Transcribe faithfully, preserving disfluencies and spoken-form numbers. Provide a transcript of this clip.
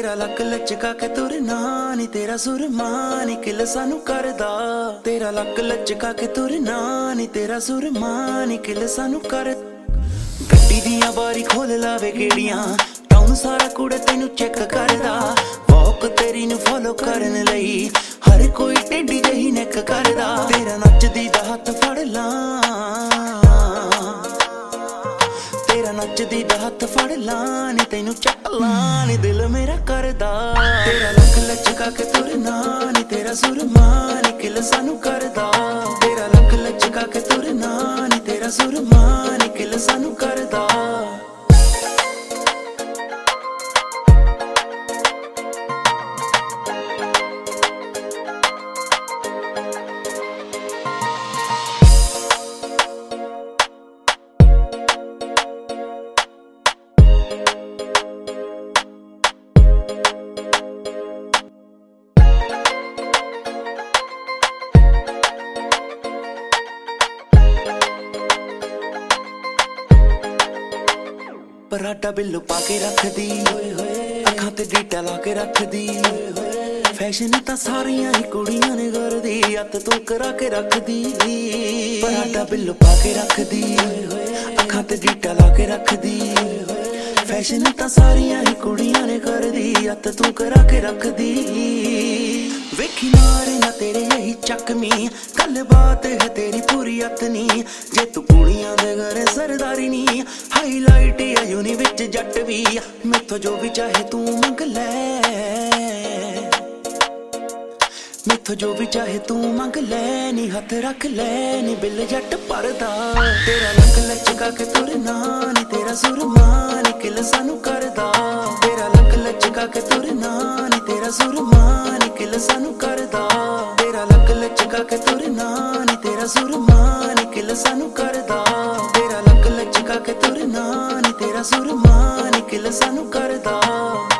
तेरा लक लचका के तुरना नी तेरा सुरमा नी किल सानू करदा। तेरा लक लचका के तुरना नी तेरा सुरमा नी किल सानू कर। गड्डी दियां बारी खोल लावे गेड़ियां टाउन सारा कूड़े तेनू चेक करदा। वॉक तेरी नू फॉलो करन लई हर कोई टेढ़ी जही नेक करदा। तेरा नचदी दा हत्थ फड़ ला तेरा नचदी दा हत्थ फड़ ला नी तेनू चक ला नी दिल मेरा करदा। तेरा लक लचका के तुरना नी तेरा सुरमा नी किल सानू करदा। तेरा लक लचका के तुरना नी तेरा सुरमा नी किल सानू करदा। पराठा बिल्लो पाके रखदी अखां ते डीटा ला के रखदी। फैशन तां सारियां ही कुड़ियां ने करदी अत तू करा के रखदी। पराठा बिल्लो पाके रखदी अखां ते डीटा ला के रखदी। फैशन तां सारियां ही कुड़ियां ने करदी अत तू करा के रखदी। वेखी मारे ना तेरे यही चकमी गल बात है तेरी पूरी अतनी। जे तू कुड़ियां दे घरे सरदारी नी हाईलाइट या यूनी विच जट भी मैथों जो भी चाहे तू मंग ले। मैथों जो भी चाहे तू मंग ले नी हथ रख ले नी बिल जट भरदा। तेरा लक लचका के तुरना नी तेरा सुरमा नी किल सानू करदा। तेरा लक लचका के तुरना नी तेरा सुरमा नी किल सानू करदा। तेरा लक लचका के तुरना नी तेरा सुरमा नी किल सानू करदा। तेरा लक लचका के तुरना नी तेरा सुरमा नी किल सानू करदा।